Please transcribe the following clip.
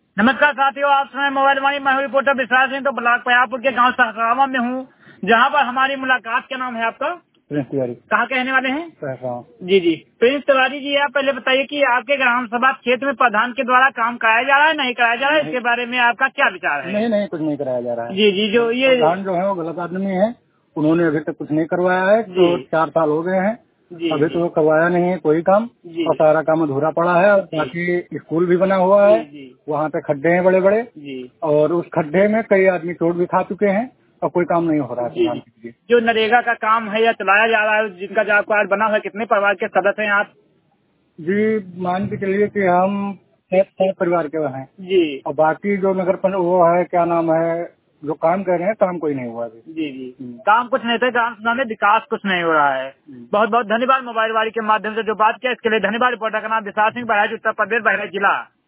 नमस्कार साथियों, आप सुने मोबाइल वाणी। मैं हूं रिपोर्टर विश्वास सिंह। तो ब्लॉक पयापुर के गांव सहसरावा में हूं, जहां पर हमारी मुलाकात। क्या नाम है आपका? प्रिंस तिवारी। कहाँ के रहने वाले हैं? सहसरावा। जी जी, प्रिंस तिवारी जी, आप पहले बताइए कि आपके ग्राम सभा क्षेत्र में प्रधान के द्वारा काम कराया जा रहा है, नहीं कराया जा रहा है, इसके बारे में आपका क्या विचार है? नहीं, कुछ नहीं कराया जा रहा है। जी जी, जो ये प्रधान जो है वो गलत आदमी है। उन्होंने अभी तक कुछ नहीं करवाया है। तो 4 साल हो गए हैं, अभी तो करवाया नहीं है कोई काम। और सारा काम अधूरा पड़ा है। और बाकी स्कूल भी बना हुआ है, वहाँ पे खड्डे हैं बड़े बड़े, और उस खड्डे में कई आदमी चोट भी खा चुके हैं और कोई काम नहीं हो रहा है। जो नरेगा का काम है या चलाया जा रहा है, जिनका जॉब कार्ड बना हुआ है, कितने परिवार के सदस्य हैं आप? जी, मान के चलिए कि हम 7 परिवार के हैं जी। और बाकी जो नगर वो है, क्या नाम है, जो काम कर रहे हैं, काम कोई नहीं हुआ अभी। जी। काम कुछ नहीं था, ग्राम सभा में विकास कुछ नहीं हो रहा है। बहुत बहुत धन्यवाद मोबाइल वाणी के माध्यम से जो बात किया, इसके लिए धन्यवाद। रिपोर्टर का नाम विशाल सिंह, बहराइच उत्तर प्रदेश, बहराइच जिला।